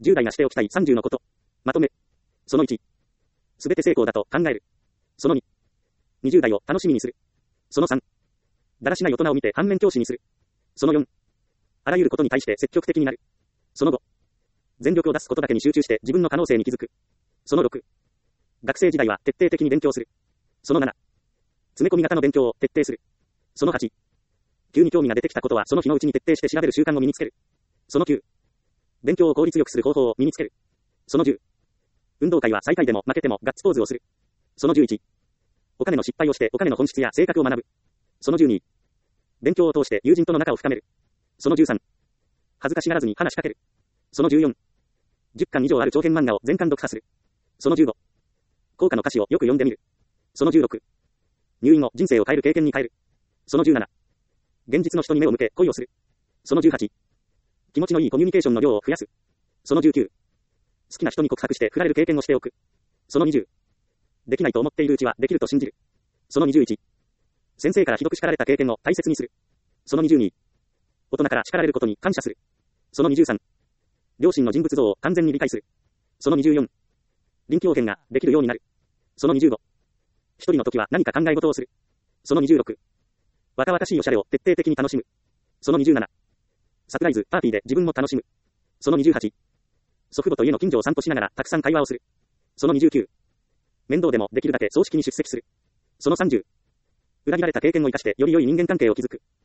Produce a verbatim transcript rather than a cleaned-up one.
じゅう代がしておきたいさんじゅうのこと。まとめ。そのいち。すべて成功だと考える。そのに。にじゅう代を楽しみにする。そのさん。だらしない大人を見て反面教師にする。そのよん。あらゆることに対して積極的になる。そのご。全力を出すことだけに集中して自分の可能性に気づく。そのろく。学生時代は徹底的に勉強する。そのなな。詰め込み型の勉強を徹底する。そのはち。急に興味が出てきたことはその日のうちに徹底して調べる習慣を身につける。そのきゅう。勉強を効率よくする方法を身につける。そのじゅう。運動会は最下位でも負けてもガッツポーズをする。そのじゅういち。お金の失敗をしてお金の本質や性格を学ぶ。そのじゅうに。勉強を通して友人との仲を深める。そのじゅうさん。恥ずかしがらずに話しかける。そのじゅうよん。じゅっかん以上ある長編漫画を全巻読破する。そのじゅうご。効果の歌詞をよく読んでみる。そのじゅうろく。入院を人生を変える経験に変える。そのじゅうなな。現実の人に目を向け恋をする。そのじゅうはち。気持ちのいいコミュニケーションの量を増やす。そのじゅうきゅう。好きな人に告白して振られる経験をしておく。そのにじゅう。できないと思っているうちはできると信じる。そのにじゅういち。先生からひどく叱られた経験を大切にする。そのにじゅうに。大人から叱られることに感謝する。そのにじゅうさん。両親の人物像を完全に理解する。そのにじゅうよん。臨機応変ができるようになる。そのにじゅうご。一人の時は何か考え事をする。そのにじゅうろく。若々しいおしゃれを徹底的に楽しむ。そのにじゅうなな。サプライズ、パーティーで自分も楽しむ。そのにじゅうはち。祖父母と家の近所を散歩しながらたくさん会話をする。そのにじゅうきゅう。面倒でもできるだけ葬式に出席する。そのさんじゅう。裏切られた経験を生かしてより良い人間関係を築く。